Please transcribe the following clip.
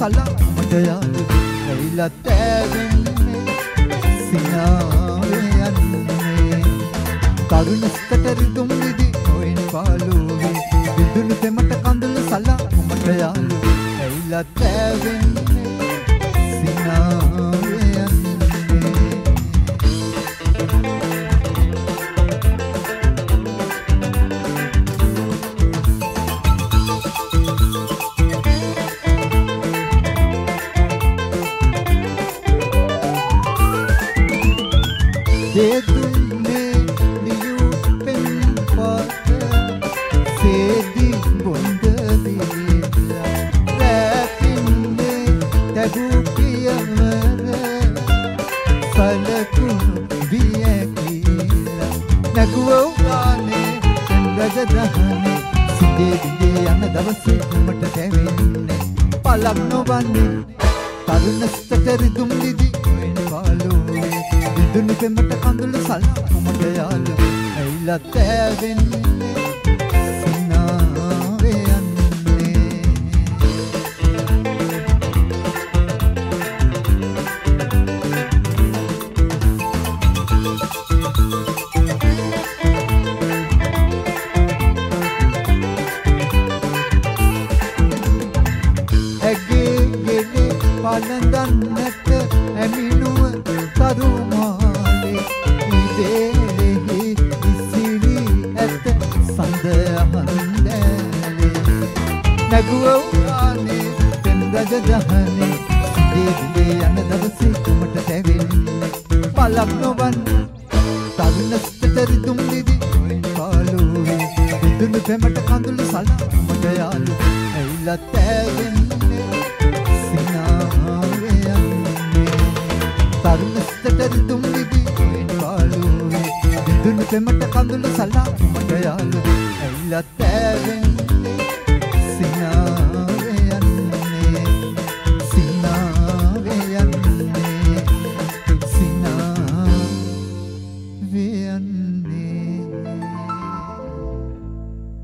සලාමට යාළු ඇවිලත් ඇවෙන්නේ සිනාවේ යන්නේ තරුණස්කට රිදුම් විදි නොයින් පාළුවේ විදුලු තෙමට කඳුළු සලාමට යාළු ඇවිලත් ඇවෙන්නේ සිනාවේ යන්නේ Dedunne liyu penpata sedi bonda dila rapinne tabu piyamara salaku biyakila naguwane chandragadahane sinde dinde yana dawase kumata tevenne palak nobanne tarunastata ridum lidi paluwe vidunu pemata kandulu salamata yalu ඇවිලත් ඇවෙන්නේ සිනාවේ යන්නේ ඇගේ ගෙඩේ පලඳන්නට ඇමිනුව තරුමාලේ ඉදේලෙහි ඉසිරි ඇත සඳහන්දෑලේ නැගුවවානේ පෙන්රජදහනේ සිදේදිලේ යන දවසේ කුමට තැවෙන්නේ පලක් නොවන් තරුණස්තට රිදුම් ලිදි ඔයින් පාළුවේ විදුලු පෙමට කඳුළු සලාමට යාළු ඇවිලත් ඇවෙන්නේ සිනාවේ යන්නේ තරුණස්තට රිදුම් ලිදි ඔයින් පාළුවේ විදුලු පෙමට කඳුළු සලාමට යාළු ඇවිලත් ඇවෙන්නේ